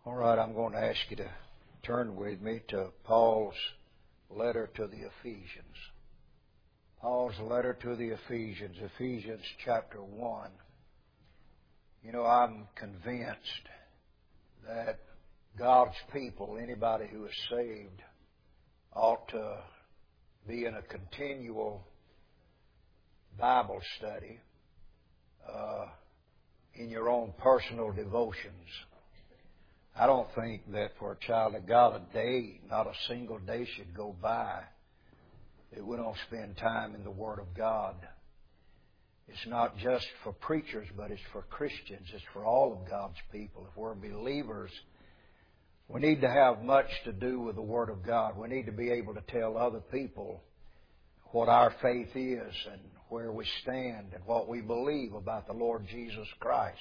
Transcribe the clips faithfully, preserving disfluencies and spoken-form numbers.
All right, I'm going to ask you to turn with me to Paul's letter to the Ephesians. Paul's letter to the Ephesians, Ephesians chapter one. You know, I'm convinced that God's people, anybody who is saved, ought to be in a continual Bible study uh, in your own personal devotions. I don't think that for a child of God a day, not a single day should go by that we don't spend time in the Word of God. It's not just for preachers, but it's for Christians. It's for all of God's people. If we're believers, we need to have much to do with the Word of God. We need to be able to tell other people what our faith is and where we stand and what we believe about the Lord Jesus Christ.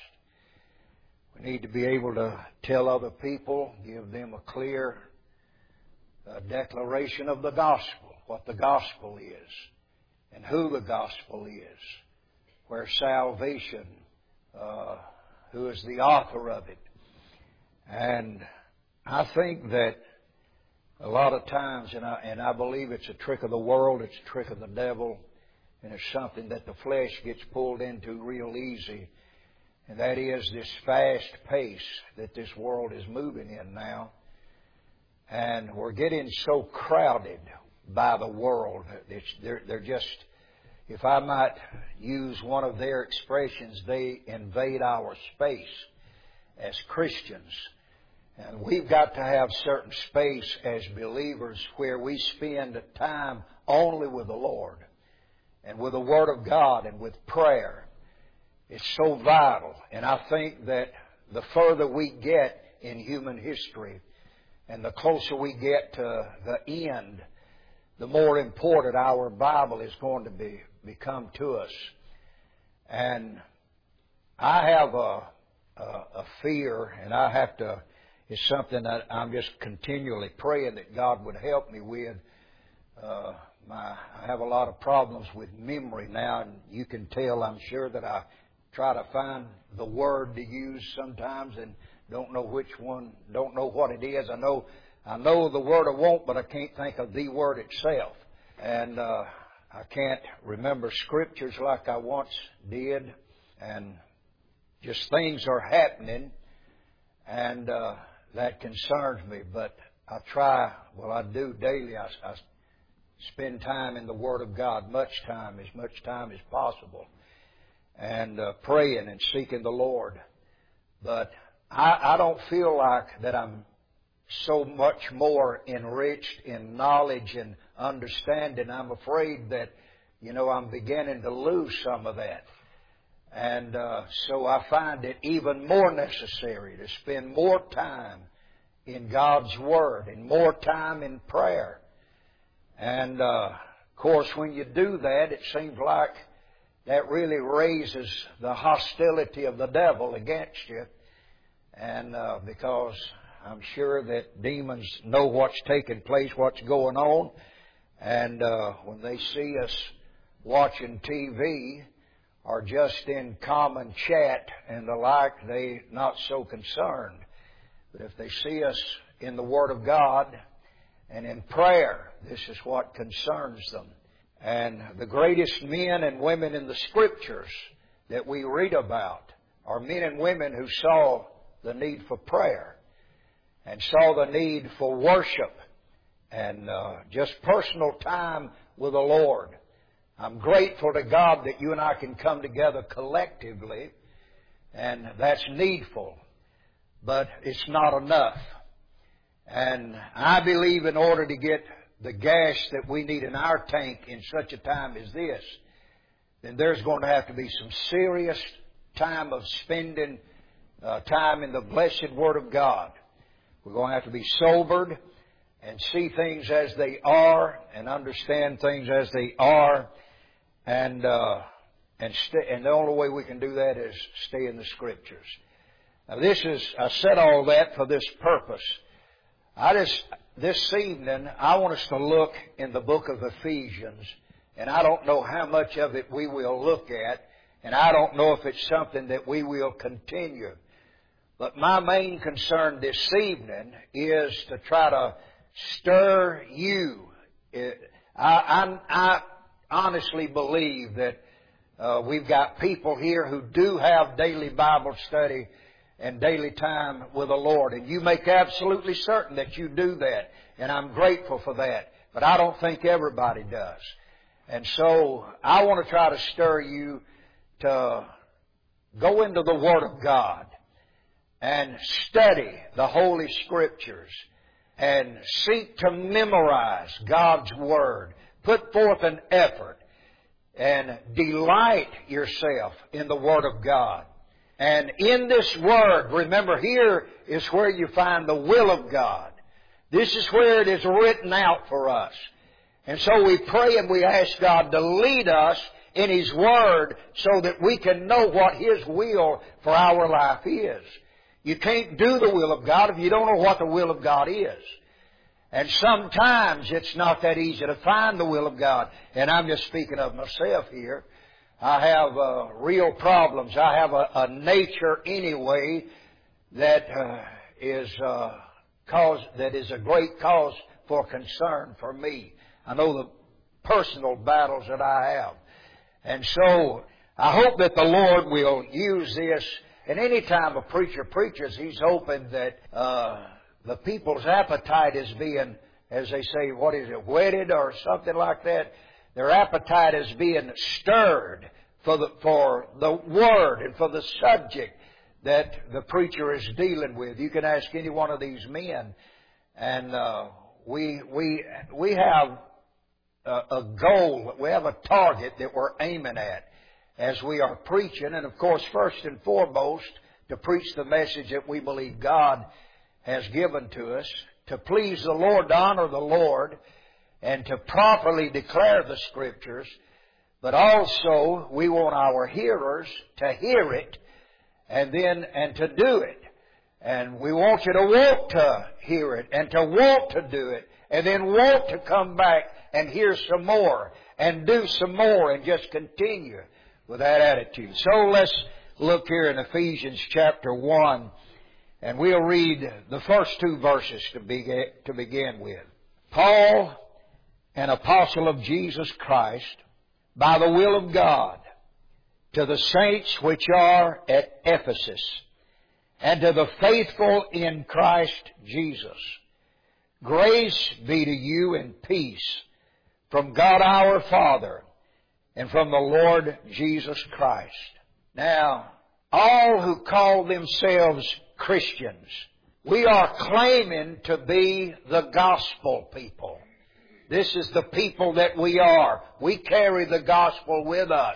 We need to be able to tell other people, give them a clear uh, declaration of the gospel, what the gospel is, and who the gospel is, where salvation, uh, who is the author of it. And I think that a lot of times, and I, and I believe it's a trick of the world, it's a trick of the devil, and it's something that the flesh gets pulled into real easy. And that is this fast pace that this world is moving in now. And we're getting so crowded by the world. It's, they're, they're just, if I might use one of their expressions, they invade our space as Christians. And we've got to have certain space as believers where we spend time only with the Lord and with the Word of God and with prayer. It's so vital. And I think that the further we get in human history and the closer we get to the end, the more important our Bible is going to be become to us. And I have a, a, a fear, and I have to, it's something that I'm just continually praying that God would help me with. Uh, my, I have a lot of problems with memory now, and you can tell, I'm sure, that I try to find the word to use sometimes and don't know which one, don't know what it is. I know I know the word I want, but I can't think of the word itself. And uh, I can't remember scriptures like I once did. And just things are happening, and uh, that concerns me. But I try, well, I do daily. I, I spend time in the Word of God, much time, as much time as possible. And uh, praying and seeking the Lord. But I, I don't feel like that I'm so much more enriched in knowledge and understanding. I'm afraid that, you know, I'm beginning to lose some of that. And uh, so I find it even more necessary to spend more time in God's Word and more time in prayer. And, uh, of course, when you do that, it seems like that really raises the hostility of the devil against you. And uh, because I'm sure that demons know what's taking place, what's going on. And uh, when they see us watching T V or just in common chat and the like, they're not so concerned. But if they see us in the Word of God and in prayer, this is what concerns them. And the greatest men and women in the Scriptures that we read about are men and women who saw the need for prayer and saw the need for worship and uh, just personal time with the Lord. I'm grateful to God that you and I can come together collectively, and that's needful, but it's not enough. And I believe in order to get the gas that we need in our tank in such a time as this, then there's going to have to be some serious time of spending uh, time in the blessed Word of God. We're going to have to be sobered and see things as they are and understand things as they are. And uh, and, st- and the only way we can do that is stay in the Scriptures. Now this is, I said all that for this purpose. I just, this evening, I want us to look in the book of Ephesians, and I don't know how much of it we will look at, and I don't know if it's something that we will continue. But my main concern this evening is to try to stir you. I, I, I honestly believe that uh, we've got people here who do have daily Bible study and daily time with the Lord. And you make absolutely certain that you do that. And I'm grateful for that. But I don't think everybody does. And so I want to try to stir you to go into the Word of God and study the Holy Scriptures and seek to memorize God's Word. Put forth an effort and delight yourself in the Word of God. And in this Word, remember, here is where you find the will of God. This is where it is written out for us. And so we pray and we ask God to lead us in His Word so that we can know what His will for our life is. You can't do the will of God if you don't know what the will of God is. And sometimes it's not that easy to find the will of God. And I'm just speaking of myself here. I have uh, real problems. I have a, a nature anyway that uh, is uh, cause that is a great cause for concern for me. I know the personal battles that I have. And so I hope that the Lord will use this. And any time a preacher preaches, he's hoping that uh, the people's appetite is being, as they say, what is it, whetted or something like that. Their appetite is being stirred for the, for the Word and for the subject that the preacher is dealing with. You can ask any one of these men, and uh, we we we have a, a goal, we have a target that we're aiming at as we are preaching, and of course, first and foremost, to preach the message that we believe God has given to us, to please the Lord, to honor the Lord, and to properly declare the Scriptures. But also, we want our hearers to hear it, and then, and to do it. And we want you to want to hear it, and to want to do it, and then want to come back and hear some more, and do some more, and just continue with that attitude. So let's look here in Ephesians chapter one, and we'll read the first two verses to begin, to begin with. Paul, an apostle of Jesus Christ, by the will of God, to the saints which are at Ephesus, and to the faithful in Christ Jesus, grace be to you and peace from God our Father and from the Lord Jesus Christ. Now, all who call themselves Christians, we are claiming to be the gospel people. This is the people that we are. We carry the gospel with us.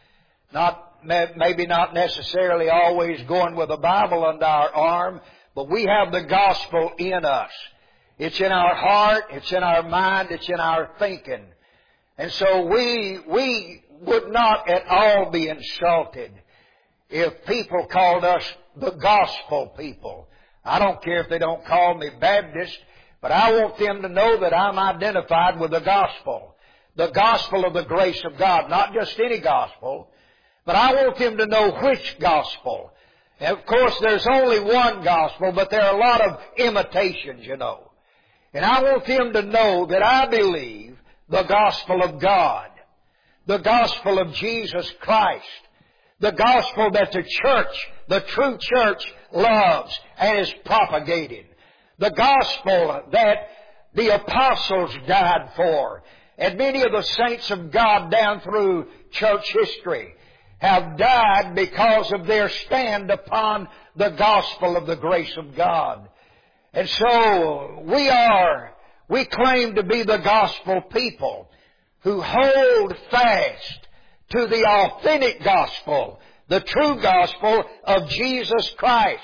Not, maybe not necessarily always going with a Bible under our arm, but we have the gospel in us. It's in our heart, it's in our mind, it's in our thinking. And so we, we would not at all be insulted if people called us the gospel people. I don't care if they don't call me Baptist, but I want them to know that I'm identified with the gospel. The gospel of the grace of God. Not just any gospel, but I want them to know which gospel. And of course, there's only one gospel, but there are a lot of imitations, you know. And I want them to know that I believe the gospel of God. The gospel of Jesus Christ. The gospel that the church, the true church, loves and is propagating. The gospel that the apostles died for. And many of the saints of God down through church history have died because of their stand upon the gospel of the grace of God. And so we are, we claim to be the gospel people who hold fast to the authentic gospel, the true gospel of Jesus Christ.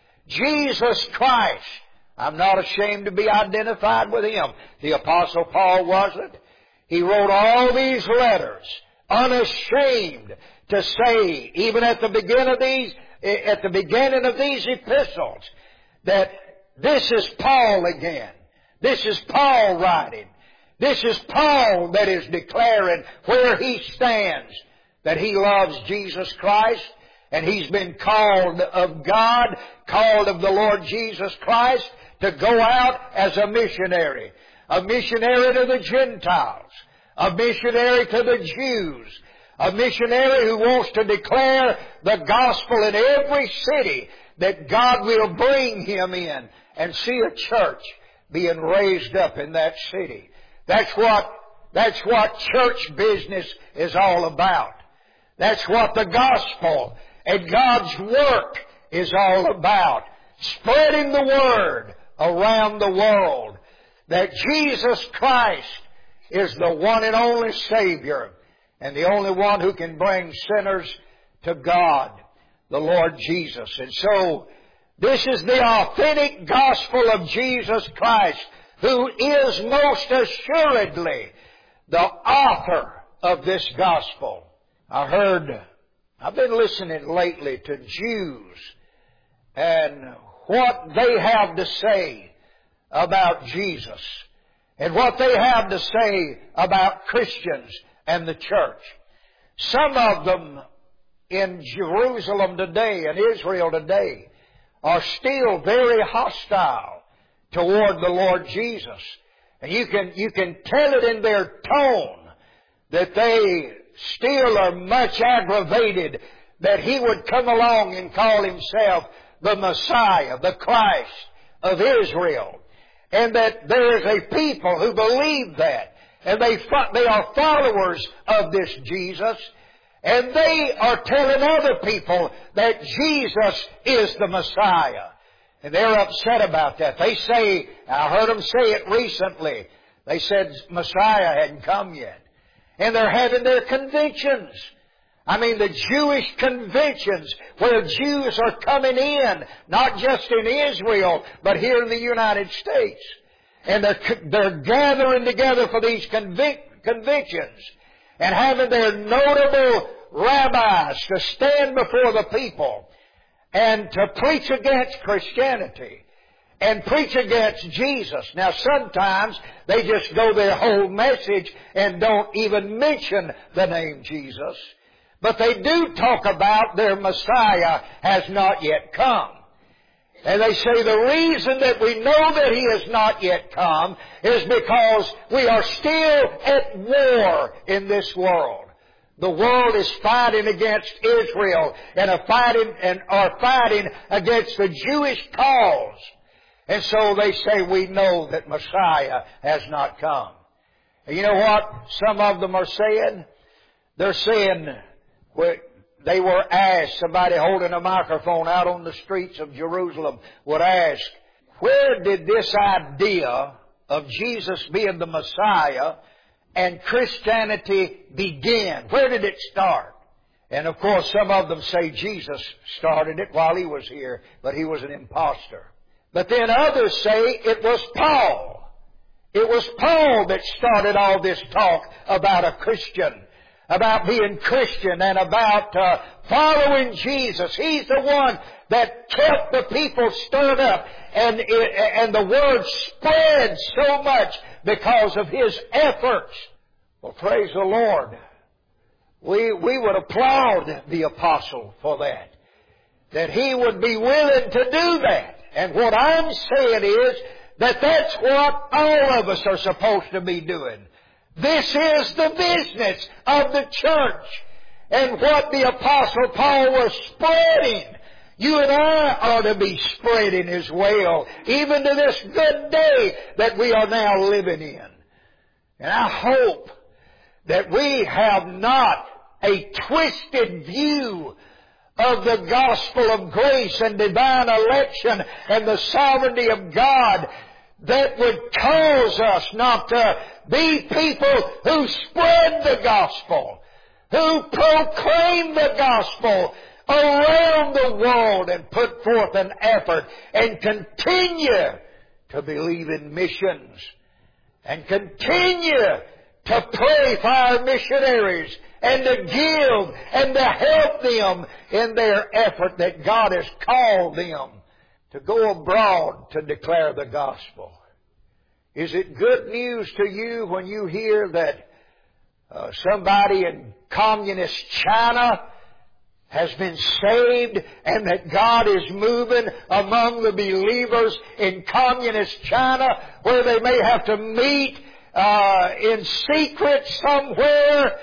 Jesus Christ. I'm not ashamed to be identified with Him. The Apostle Paul wasn't. He wrote all these letters, unashamed to say, even at the beginning of these, at the beginning of these epistles, that this is Paul again. This is Paul writing. This is Paul that is declaring where he stands, that he loves Jesus Christ And he's been called of God, called of the Lord Jesus Christ to go out as a missionary. A missionary to the Gentiles. A missionary to the Jews. A missionary who wants to declare the gospel in every city that God will bring him in and see a church being raised up in that city. That's what, that's what church business is all about. That's what the gospel and God's work is all about. Spreading the word around the world that Jesus Christ is the one and only Savior and the only one who can bring sinners to God, the Lord Jesus. And so, this is the authentic gospel of Jesus Christ, who is most assuredly the author of this gospel. I heard, I've been listening lately to Jews and what they have to say about Jesus and what they have to say about Christians and the church. Some of them in Jerusalem today and Israel today are still very hostile toward the Lord Jesus. And you can, you can tell it in their tone that they still are much aggravated that He would come along and call Himself the Messiah, the Christ of Israel. And that there is a people who believe that. And they, they are followers of this Jesus. And they are telling other people that Jesus is the Messiah. And they're upset about that. They say, I heard them say it recently, they said Messiah hadn't come yet. And they're having their conventions. I mean, the Jewish conventions where Jews are coming in, not just in Israel, but here in the United States. And they're, they're gathering together for these convic- conventions and having their notable rabbis to stand before the people and to preach against Christianity and preach against Jesus. Now, sometimes they just go their whole message and don't even mention the name Jesus. But they do talk about their Messiah has not yet come. And they say the reason that we know that He has not yet come is because we are still at war in this world. The world is fighting against Israel and are fighting and are fighting against the Jewish cause. And so they say we know that Messiah has not come. And you know what some of them are saying? They're saying, they were asked, somebody holding a microphone out on the streets of Jerusalem would ask, where did this idea of Jesus being the Messiah and Christianity begin? Where did it start? And of course some of them say Jesus started it while He was here, but He was an impostor. But then others say it was Paul. It was Paul that started all this talk about a Christian, about being Christian and about uh, following Jesus. He's the one that kept the people stirred up, and it, and the word spread so much because of his efforts. Well, praise the Lord. We, we would applaud the apostle for that. That he would be willing to do that. And what I'm saying is that that's what all of us are supposed to be doing. This is the business of the church. And what the Apostle Paul was spreading, you and I ought to be spreading as well, even to this good day that we are now living in. And I hope that we have not a twisted view of the gospel of grace and divine election and the sovereignty of God that would cause us not to be people who spread the gospel, who proclaim the gospel around the world and put forth an effort and continue to believe in missions and continue to pray for our missionaries and to give and to help them in their effort that God has called them to go abroad to declare the gospel. Is it good news to you when you hear that uh, somebody in communist China has been saved and that God is moving among the believers in communist China where they may have to meet uh, in secret somewhere.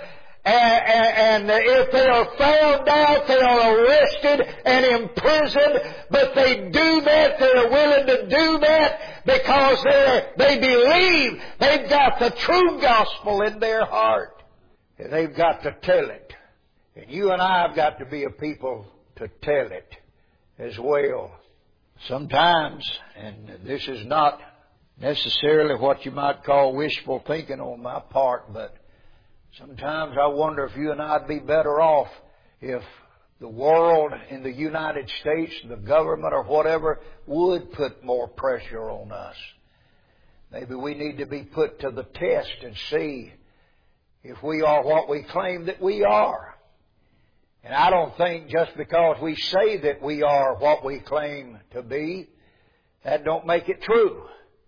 And if they are found out, they are arrested and imprisoned. But they do that, they are willing to do that because they believe they've got the true gospel in their heart. And they've got to tell it. And you and I have got to be a people to tell it as well. Sometimes, and this is not necessarily what you might call wishful thinking on my part, but sometimes I wonder if you and I would be better off if the world in the United States, the government or whatever, would put more pressure on us. Maybe we need to be put to the test and see if we are what we claim that we are. And I don't think just because we say that we are what we claim to be, that don't make it true.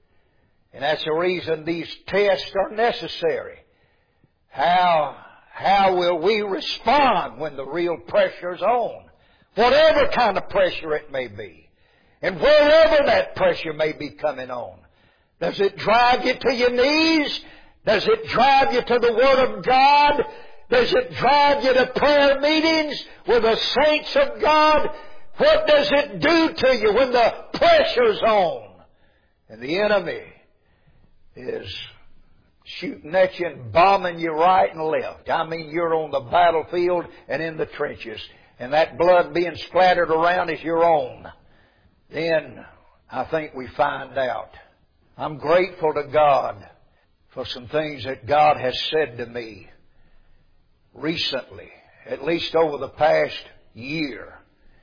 And that's the reason these tests are necessary. How, how will we respond when the real pressure's on? Whatever kind of pressure it may be. And wherever that pressure may be coming on. Does it drive you to your knees? Does it drive you to the Word of God? Does it drive you to prayer meetings with the saints of God? What does it do to you when the pressure's on? And the enemy is shooting at you and bombing you right and left. I mean, you're on the battlefield and in the trenches. And that blood being splattered around is your own. Then I think we find out. I'm grateful to God for some things that God has said to me recently, at least over the past year.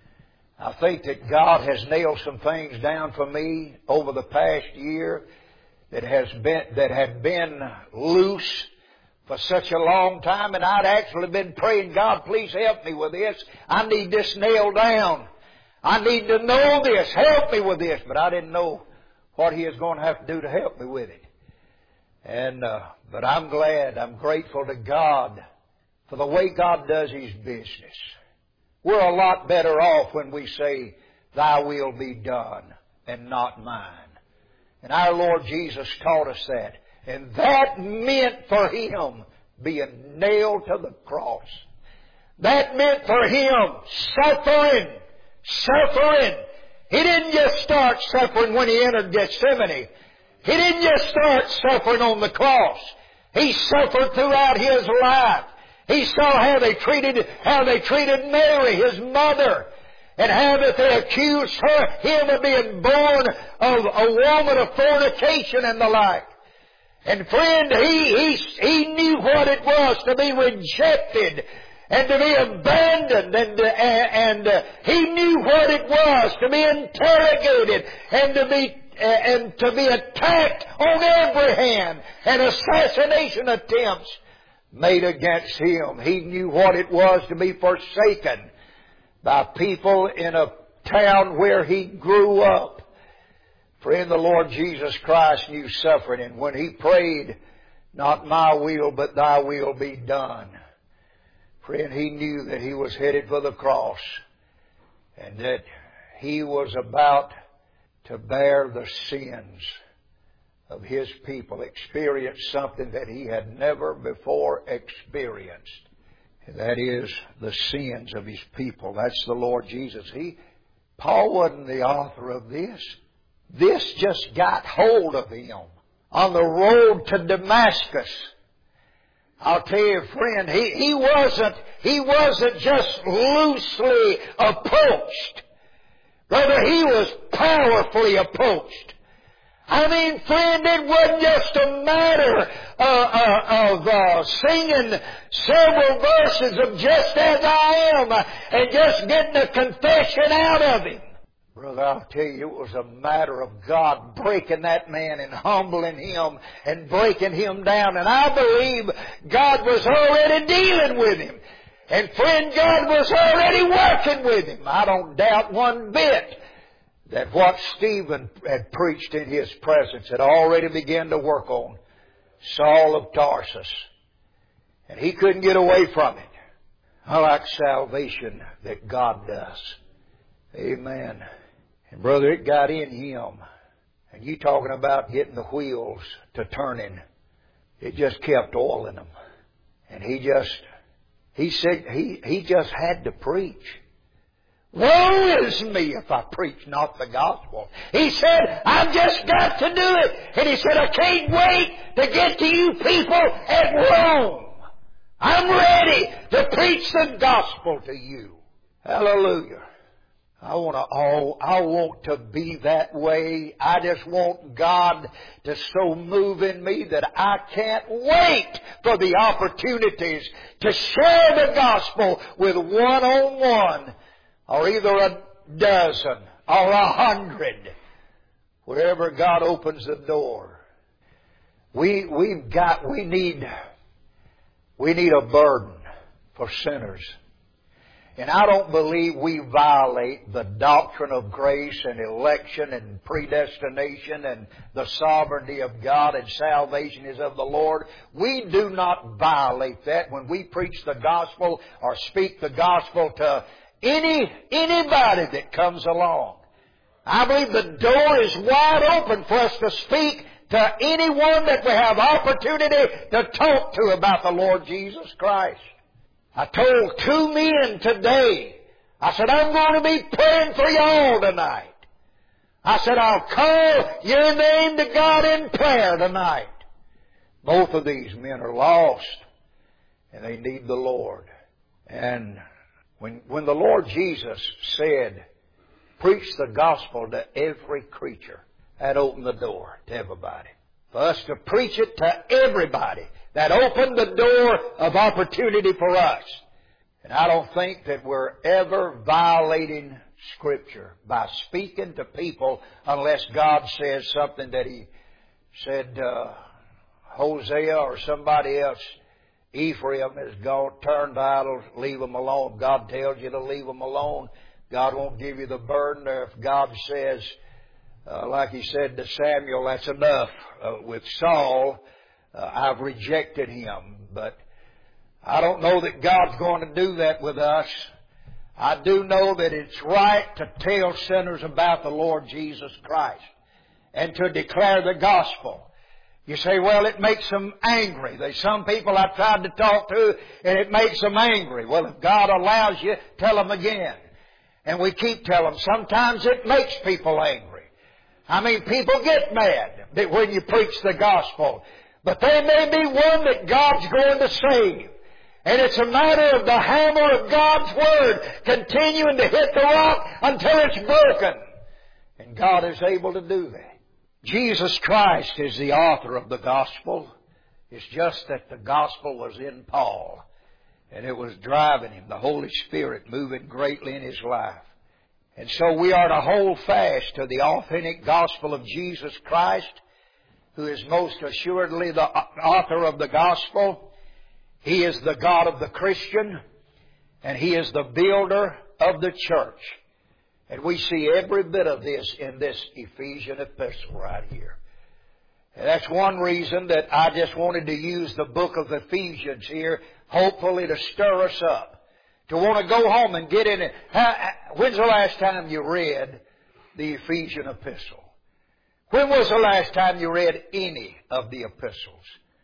I think that God has nailed some things down for me over the past year that has been, that had been loose for such a long time, and I'd actually been praying, God, please help me with this. I need this nailed down. I need to know this. Help me with this. But I didn't know what He is going to have to do to help me with it. And, uh, but I'm glad, I'm grateful to God for the way God does His business. We're a lot better off when we say, Thy will be done and not mine. And our Lord Jesus taught us that. And that meant for Him being nailed to the cross. That meant for Him suffering, suffering. He didn't just start suffering when He entered Gethsemane. He didn't just start suffering on the cross. He suffered throughout His life. He saw how they treated, how they treated Mary, His mother, and how that they accused her, Him of being born of a woman of fornication and the like. And friend, he, he, he knew what it was to be rejected and to be abandoned, and, and uh, He knew what it was to be interrogated and to be uh, and to be attacked on every hand, and assassination attempts made against Him. He knew what it was to be forsaken by people in a town where He grew up. Friend, the Lord Jesus Christ knew suffering, and when He prayed, not my will, but Thy will be done. Friend, He knew that He was headed for the cross, and that He was about to bear the sins of His people, experience something that He had never before experienced. And that is the sins of His people. That's the Lord Jesus. He, Paul wasn't the author of this. This just got hold of him on the road to Damascus. I'll tell you, friend, he, he wasn't, he wasn't just loosely approached. Brother, he was powerfully approached. I mean, friend, it wasn't just a matter uh, uh, of uh, singing several verses of Just As I Am and just getting a confession out of him. Brother, I'll tell you, it was a matter of God breaking that man and humbling him and breaking him down. And I believe God was already dealing with him. And friend, God was already working with him. I don't doubt one bit that what Stephen had preached in his presence had already begun to work on Saul of Tarsus. And he couldn't get away from it. I like salvation that God does. Amen. And brother, it got in him. And you talking about getting the wheels to turning. It just kept oiling them. And he just, he said, he, he just had to preach. Woe is me if I preach not the gospel. He said, I've just got to do it. And he said, I can't wait to get to you people at Rome. I'm ready to preach the gospel to you. Hallelujah. I want to, oh, I want to be that way. I just want God to so move in me that I can't wait for the opportunities to share the gospel with one-on-one, or either a dozen or a hundred, wherever God opens the door. We, we've got, we need, we need a burden for sinners. And I don't believe we violate the doctrine of grace and election and predestination and the sovereignty of God and salvation is of the Lord. We do not violate that when we preach the gospel or speak the gospel to any anybody that comes along. I believe the door is wide open for us to speak to anyone that we have opportunity to talk to about the Lord Jesus Christ. I told two men today, I said, I'm going to be praying for you all tonight. I said, I'll call your name to God in prayer tonight. Both of these men are lost, and they need the Lord. And when, when the Lord Jesus said, preach the gospel to every creature, that opened the door to everybody. For us to preach it to everybody, that opened the door of opportunity for us. And I don't think that we're ever violating Scripture by speaking to people unless God says something that He said, uh, Hosea or somebody else, Ephraim is gone, turned to idols, leave them alone. God tells you to leave them alone. God won't give you the burden. Or if God says, uh, like He said to Samuel, that's enough. Uh, with Saul, Uh, I've rejected him, but I don't know that God's going to do that with us. I do know that it's right to tell sinners about the Lord Jesus Christ and to declare the gospel. You say, well, it makes them angry. There's some people I've tried to talk to and it makes them angry. Well, if God allows you, tell them again. And we keep telling them. Sometimes it makes people angry. I mean, people get mad when you preach the gospel. But there may be one that God's going to save. And it's a matter of the hammer of God's Word continuing to hit the rock until it's broken. And God is able to do that. Jesus Christ is the author of the gospel. It's just that the gospel was in Paul. And it was driving him, the Holy Spirit moving greatly in his life. And so we are to hold fast to the authentic gospel of Jesus Christ, who is most assuredly the author of the gospel. He is the God of the Christian, and He is the builder of the church. And we see every bit of this in this Ephesian epistle right here. And that's one reason that I just wanted to use the book of Ephesians here, hopefully to stir us up, to want to go home and get in it. When's the last time you read the Ephesian epistle? When was the last time you read any of the epistles?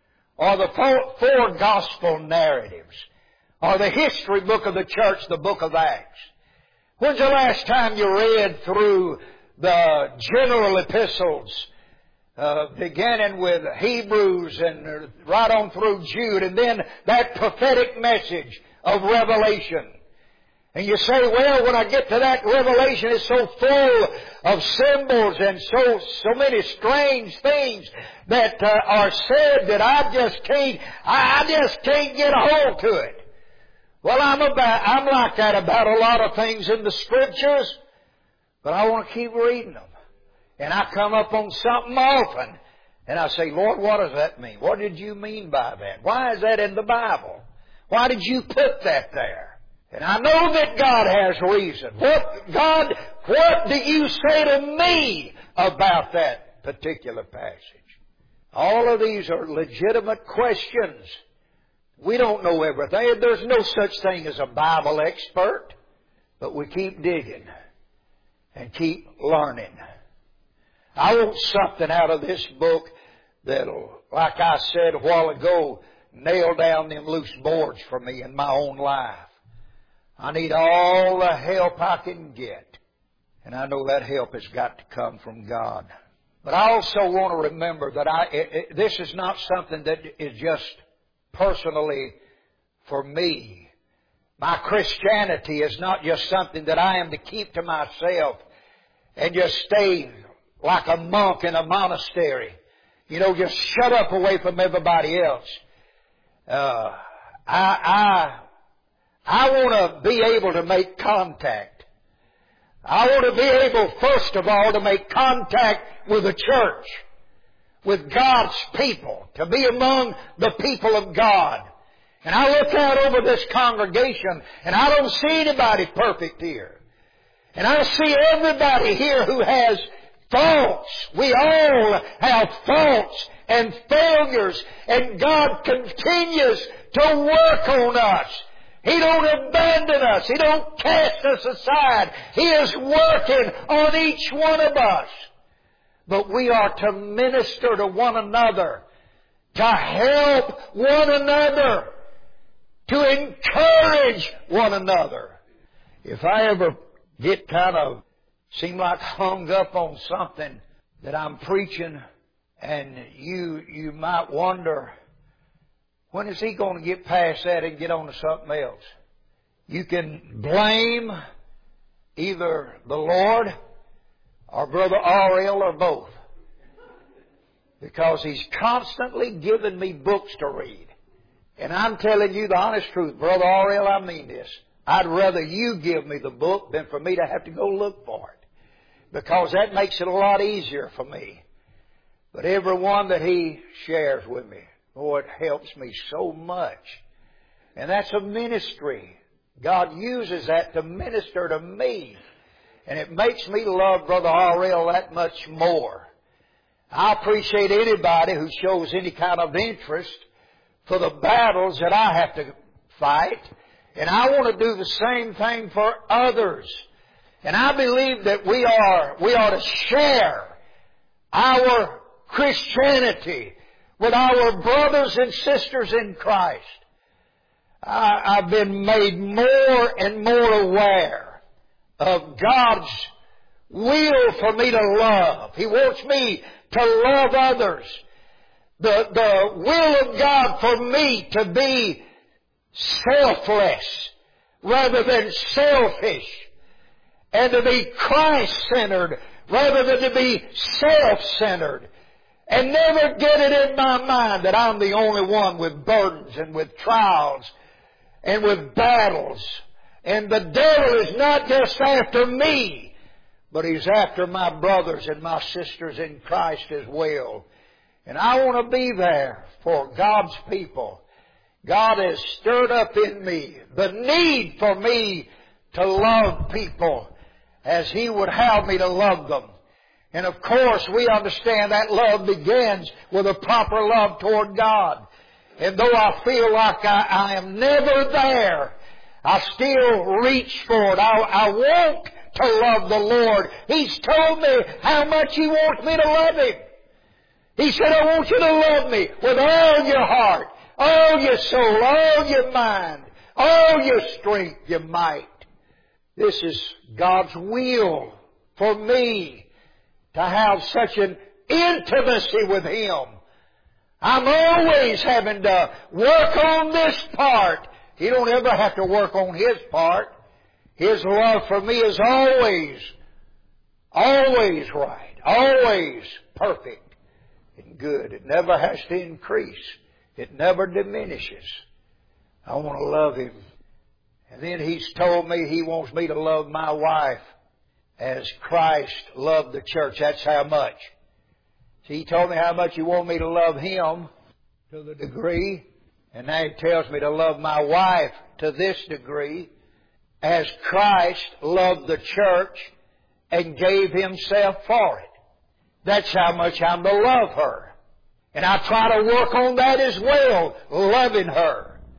Or the four, four gospel narratives? Or the history book of the church, the book of Acts? When's the last time you read through the general epistles, uh, beginning with Hebrews and right on through Jude, and then that prophetic message of Revelation? And you say, well, when I get to that revelation, it's so full of symbols and so so many strange things that uh, are said that I just can't, I just can't get a hold to it. Well, I'm about, I'm like that about a lot of things in the Scriptures, but I want to keep reading them. And I come up on something often, and I say, Lord, what does that mean? What did you mean by that? Why is that in the Bible? Why did you put that there? And I know that God has reason. What, God, what do you say to me about that particular passage? All of these are legitimate questions We don't know everything. There's no such thing as a Bible expert. But we keep digging and keep learning. I want something out of this book that'll, like I said a while ago, nail down them loose boards for me in my own life. I need all the help I can get. And I know that help has got to come from God. But I also want to remember that I, it, it, this is not something that is just personally for me. My Christianity is not just something that I am to keep to myself and just stay like a monk in a monastery. You know, just shut up away from everybody else. Uh, I, I, I want to be able to make contact. I want to be able, first of all, to make contact with the church, with God's people, to be among the people of God. And I look out over this congregation, and I don't see anybody perfect here. And I see everybody here who has faults. We all have faults and failures, and God continues to work on us. He don't abandon us. He don't cast us aside. He is working on each one of us. But we are to minister to one another, to help one another, to encourage one another. If I ever get kind of, seem like hung up on something that I'm preaching, and you, you might wonder, when is he going to get past that and get on to something else? You can blame either the Lord or Brother Ariel or both. Because he's constantly giving me books to read. And I'm telling you the honest truth, Brother Ariel, I mean this. I'd rather you give me the book than for me to have to go look for it. Because that makes it a lot easier for me. But every one that he shares with me, oh, it helps me so much. And that's a ministry. God uses that to minister to me. And it makes me love Brother Ariel that much more. I appreciate anybody who shows any kind of interest for the battles that I have to fight. And I want to do the same thing for others. And I believe that we are, we ought to share our Christianity with our brothers and sisters in Christ. I, I've been made more and more aware of God's will for me to love. He wants me to love others. The, the will of God for me to be selfless rather than selfish, and to be Christ-centered rather than to be self-centered, and never get it in my mind that I'm the only one with burdens and with trials and with battles. And the devil is not just after me, but he's after my brothers and my sisters in Christ as well. And I want to be there for God's people. God has stirred up in me the need for me to love people as He would have me to love them. And of course, we understand that love begins with a proper love toward God. And though I feel like I, I am never there, I still reach for it. I, I want to love the Lord. He's told me how much He wants me to love Him. He said, I want you to love me with all your heart, all your soul, all your mind, all your strength, your might. This is God's will for me to have such an intimacy with Him. I'm always having to work on this part. He don't ever have to work on His part. His love for me is always, always right, always perfect and good. It never has to increase. It never diminishes. I want to love Him. And then He's told me He wants me to love my wife as Christ loved the church. That's how much. See, He told me how much He wanted me to love Him to the degree. And now He tells me to love my wife to this degree as Christ loved the church and gave Himself for it. That's how much I'm to love her. And I try to work on that as well, loving her.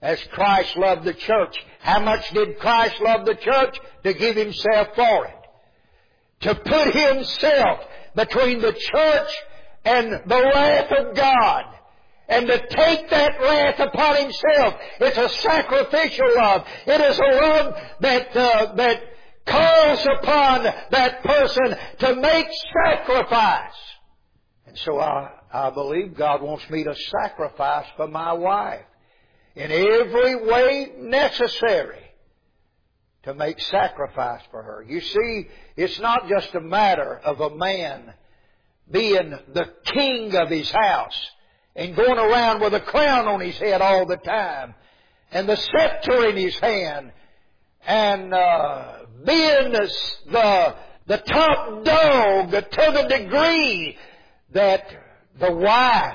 as Christ loved the church. How much did Christ love the church? To give Himself for it. To put Himself between the church and the wrath of God. And to take that wrath upon Himself. It's a sacrificial love. It is a love that, uh, that calls upon that person to make sacrifice. And so I, I believe God wants me to sacrifice for my wife in every way necessary to make sacrifice for her. You see, it's not just a matter of a man being the king of his house and going around with a crown on his head all the time and the scepter in his hand and uh, being the, the, the top dog to the degree that the wife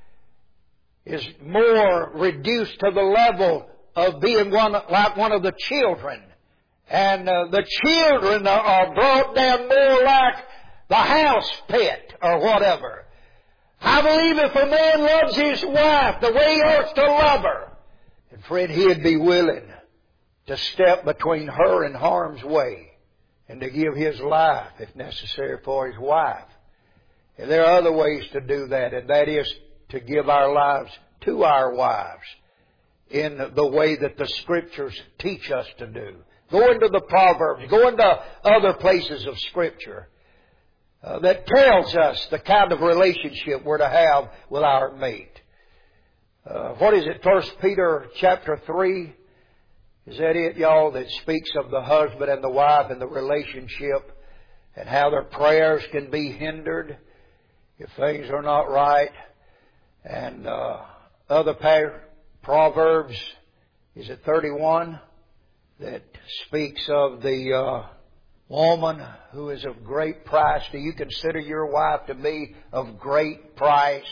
is more reduced to the level of being one like one of the children. And uh, the children are brought down more like the house pet or whatever. I believe if a man loves his wife the way he ought to love her, and friend, he'd be willing to step between her and harm's way and to give his life, if necessary, for his wife. And there are other ways to do that, and that is to give our lives to our wives in the way that the Scriptures teach us to do. Go into the Proverbs, go into other places of Scripture uh, that tells us the kind of relationship we're to have with our mate. Uh, what is it? First Peter chapter three? Is that it, y'all, that speaks of the husband and the wife and the relationship and how their prayers can be hindered if things are not right? And uh, other par- Proverbs, is it thirty-one, that speaks of the uh, woman who is of great price. Do you consider your wife to be of great price?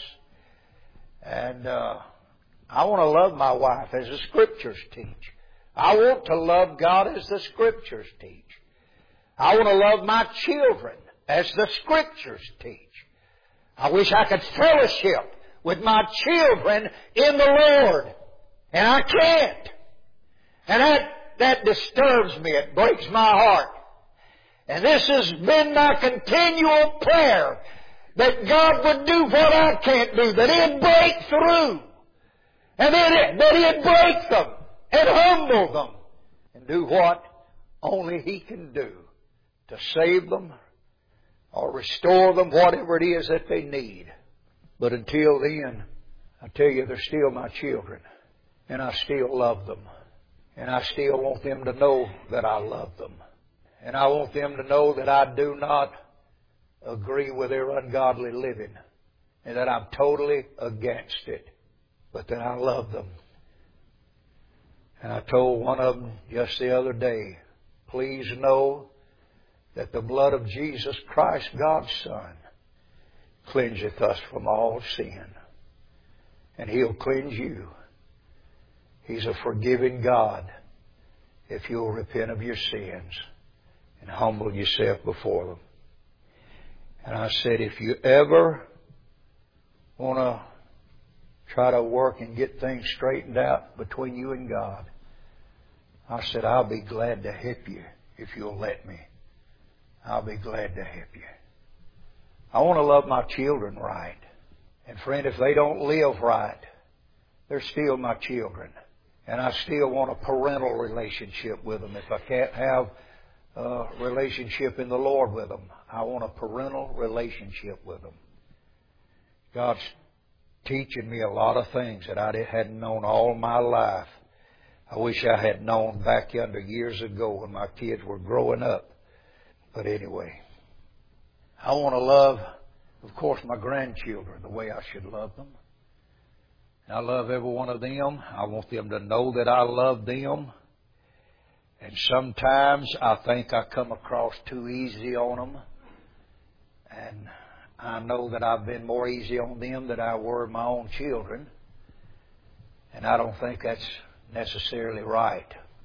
And uh, I want to love my wife as the Scriptures teach. I want to love God as the Scriptures teach. I want to love my children as the Scriptures teach. I wish I could fellowship with my children in the Lord. And I can't. And that, that disturbs me. It breaks my heart. And this has been my continual prayer, that God would do what I can't do, that He'd break through. And then that He'd break them and humble them and do what only He can do to save them or restore them, whatever it is that they need. But until then, I tell you, they're still my children, and I still love them, and I still want them to know that I love them, and I want them to know that I do not agree with their ungodly living, and that I'm totally against it, but that I love them. And I told one of them just the other day, please know that the blood of Jesus Christ, God's Son, cleanseth us from all sin. And He'll cleanse you. He's a forgiving God if you'll repent of your sins and humble yourself before them. And I said, if you ever want to try to work and get things straightened out between you and God, I said, I'll be glad to help you if you'll let me. I'll be glad to help you. I want to love my children right. And friend, if they don't live right, they're still my children. And I still want a parental relationship with them. If I can't have a relationship in the Lord with them, I want a parental relationship with them. God's teaching me a lot of things that I hadn't known all my life. I wish I had known back yonder years ago when my kids were growing up. But anyway, I want to love, of course, my grandchildren the way I should love them. I love every one of them. I want them to know that I love them. And sometimes I think I come across too easy on them. And I know that I've been more easy on them than I were my own children. And I don't think that's necessarily right.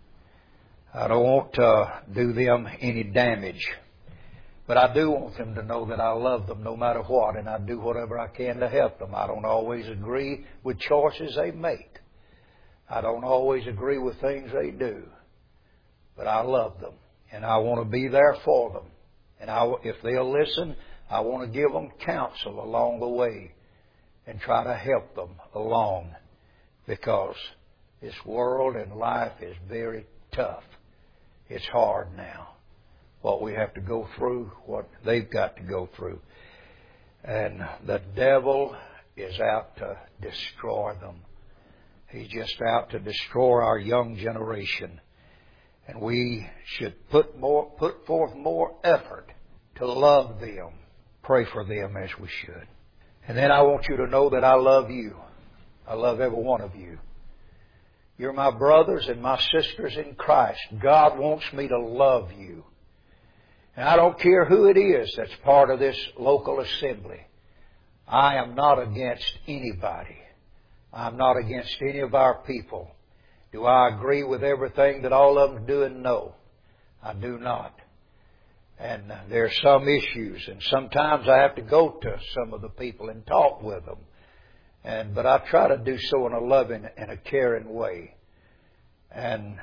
I don't want to do them any damage. But I do want them to know that I love them no matter what, and I do whatever I can to help them. I don't always agree with choices they make. I don't always agree with things they do, but I love them, and I want to be there for them. And I, if they'll listen, I want to give them counsel along the way and try to help them along, because this world and life is very tough. It's hard now, what we have to go through, what they've got to go through. And the devil is out to destroy them. He's just out to destroy our young generation. And we should put more, put forth more effort to love them, pray for them as we should. And then I want you to know that I love you. I love every one of you. You're my brothers and my sisters in Christ. God wants me to love you. And I don't care who it is that's part of this local assembly. I am not against anybody. I'm not against any of our people. Do I agree with everything that all of them are doing? No, I do not. And uh, there are some issues, and sometimes I have to go to some of the people and talk with them. And but I try to do so in a loving and a caring way. And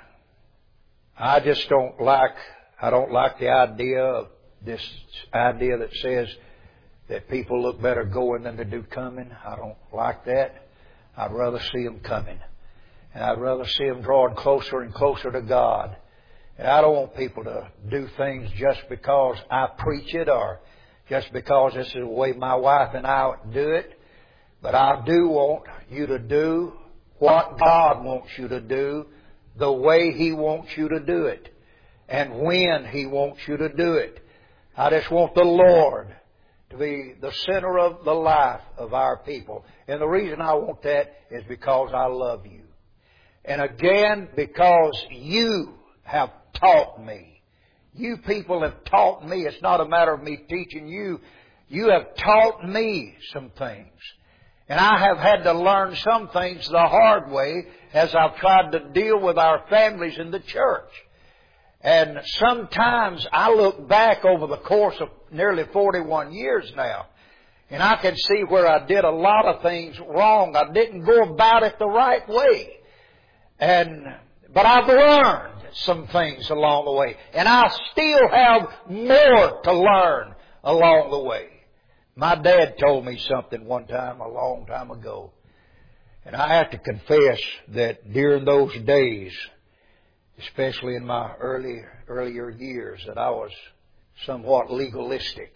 I just don't like I don't like the idea of this idea that says that people look better going than they do coming. I don't like that. I'd rather see them coming. And I'd rather see them drawing closer and closer to God. And I don't want people to do things just because I preach it or just because this is the way my wife and I do it. But I do want you to do what God wants you to do, the way He wants you to do it, and when He wants you to do it. I just want the Lord to be the center of the life of our people. And the reason I want that is because I love you. And again, because you have taught me. You people have taught me. It's not a matter of me teaching you. You have taught me some things. And I have had to learn some things the hard way as I've tried to deal with our families in the church. And sometimes I look back over the course of nearly forty-one years now, and I can see where I did a lot of things wrong. I didn't go about it the right way. And but I've learned some things along the way. And I still have more to learn along the way. My dad told me something one time, a long time ago. And I have to confess that during those days, especially in my early, earlier years, that I was somewhat legalistic.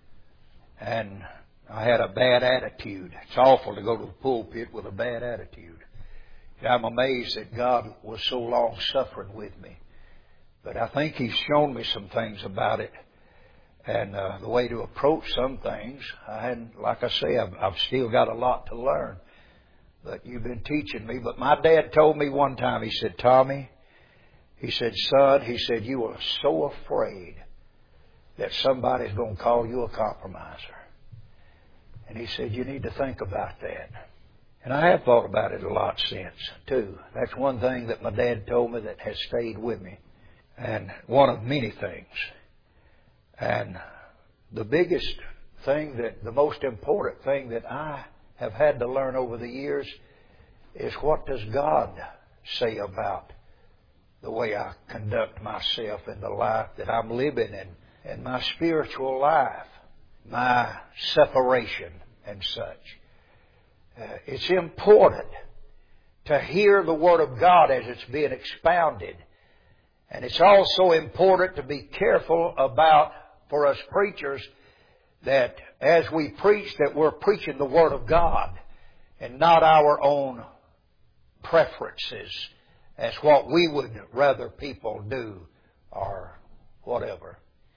And I had a bad attitude. It's awful to go to the pulpit with a bad attitude. I'm amazed that God was so long-suffering with me. But I think He's shown me some things about it. And uh, the way to approach some things, I hadn't, like I say, I've, I've still got a lot to learn. But you've been teaching me. But my dad told me one time, he said, Tommy, he said, son, he said, you are so afraid that somebody's going to call you a compromiser. And he said, you need to think about that. And I have thought about it a lot since, too. That's one thing that my dad told me that has stayed with me. And one of many things. And the biggest thing, that the most important thing that I have had to learn over the years is, what does God say about the way I conduct myself in the life that I'm living in, and my spiritual life, my separation and such. Uh, it's important to hear the Word of God as it's being expounded. And it's also important to be careful about, for us preachers, that as we preach, that we're preaching the Word of God and not our own preferences as what we would rather people do or whatever.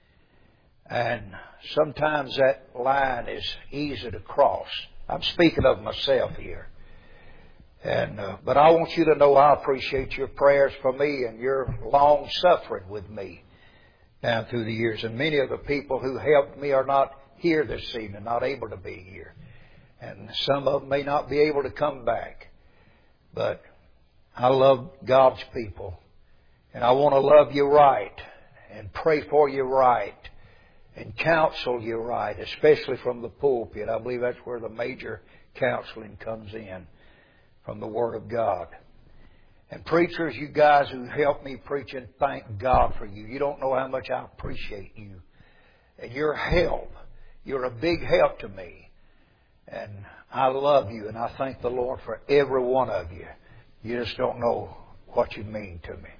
And sometimes that line is easy to cross. I'm speaking of myself here. And uh, but I want you to know I appreciate your prayers for me and your long suffering with me down through the years. And many of the people who helped me are not here this evening, not able to be here. And some of them may not be able to come back. But I love God's people. And I want to love you right and pray for you right and counsel you right, especially from the pulpit. I believe that's where the major counseling comes in, from the Word of God. And preachers, you guys who help me preach, and thank God for you. You don't know how much I appreciate you. And your help. You're a big help to me. And I love you, and I thank the Lord for every one of you. You just don't know what you mean to me.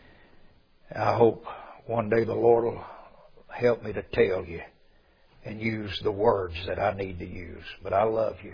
And I hope one day the Lord will help me to tell you and use the words that I need to use. But I love you.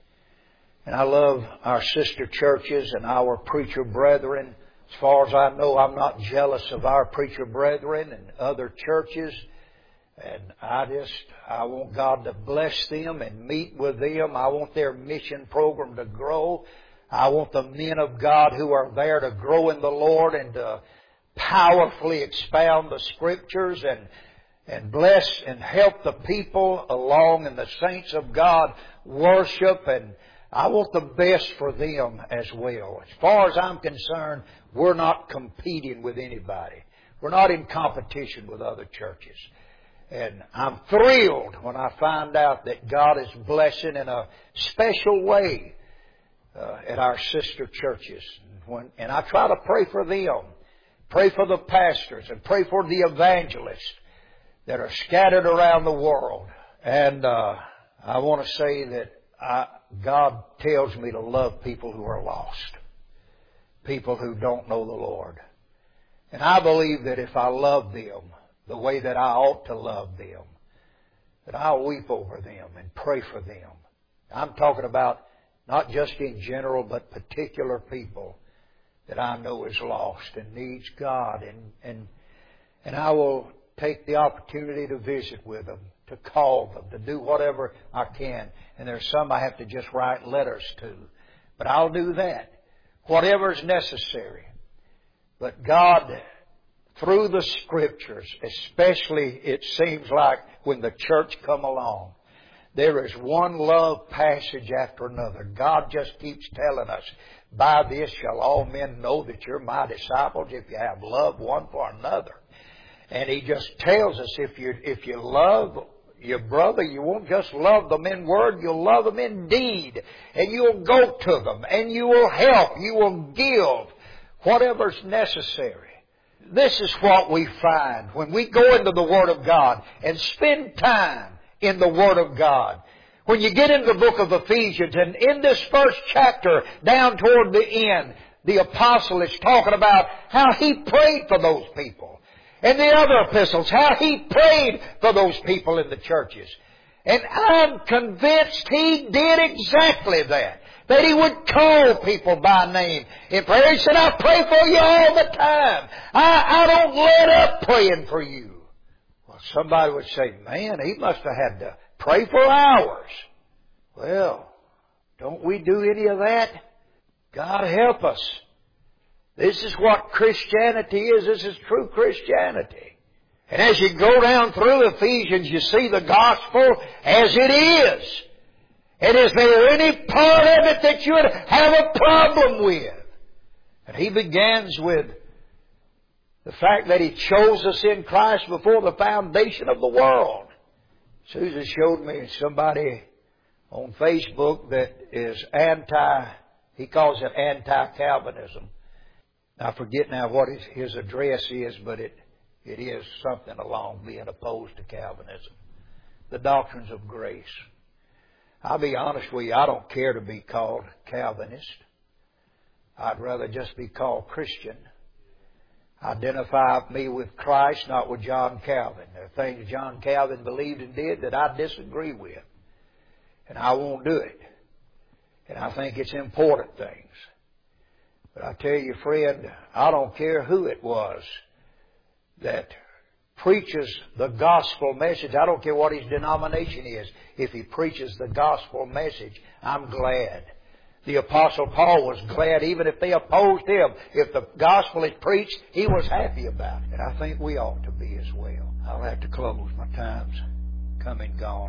And I love our sister churches and our preacher brethren. As far as I know, I'm not jealous of our preacher brethren and other churches. And I just, I want God to bless them and meet with them. I want their mission program to grow. I want the men of God who are there to grow in the Lord and to powerfully expound the Scriptures and and bless and help the people along, and the saints of God worship. And I want the best for them as well. As far as I'm concerned, we're not competing with anybody. We're not in competition with other churches. And I'm thrilled when I find out that God is blessing in a special way uh, at our sister churches. When, and I try to pray for them, pray for the pastors, and pray for the evangelists that are scattered around the world. And uh, I want to say that I, God tells me to love people who are lost, people who don't know the Lord. And I believe that if I love them the way that I ought to love them, that I'll weep over them and pray for them. I'm talking about not just in general, but particular people that I know is lost and needs God. And, and, and I will take the opportunity to visit with them, to call them, to do whatever I can. And there's some I have to just write letters to. But I'll do that. Whatever is necessary. But God, through the Scriptures, especially it seems like when the church come along, there is one love passage after another. God just keeps telling us, by this shall all men know that you're my disciples, if you have love one for another. And He just tells us, if you if you love your brother, you won't just love them in word, you'll love them in deed. And you'll go to them, and you will help, you will give whatever's necessary. This is what we find when we go into the Word of God and spend time in the Word of God. When you get into the book of Ephesians, and in this first chapter, down toward the end, the apostle is talking about how he prayed for those people. And the other epistles, how he prayed for those people in the churches. And I'm convinced he did exactly that. That he would call people by name in prayer. He said, I pray for you all the time. I, I don't let up praying for you. Well, somebody would say, man, he must have had to pray for hours. Well, don't we do any of that? God help us. This is what Christianity is. This is true Christianity. And as you go down through Ephesians, you see the gospel as it is. And is there any part of it that you would have a problem with? And he begins with the fact that He chose us in Christ before the foundation of the world. Susan showed me somebody on Facebook that is anti, he calls it anti-Calvinism. I forget now what his, his address is, but it, it is something along being opposed to Calvinism. The doctrines of grace. I'll be honest with you, I don't care to be called Calvinist. I'd rather just be called Christian. Identify me with Christ, not with John Calvin. There are things John Calvin believed and did that I disagree with. And I won't do it. And I think it's important things. But I tell you, friend, I don't care who it was that preaches the gospel message. I don't care what his denomination is. If he preaches the gospel message, I'm glad. The Apostle Paul was glad even if they opposed him. If the gospel is preached, he was happy about it. And I think we ought to be as well. I'll have to close. My time's come and gone.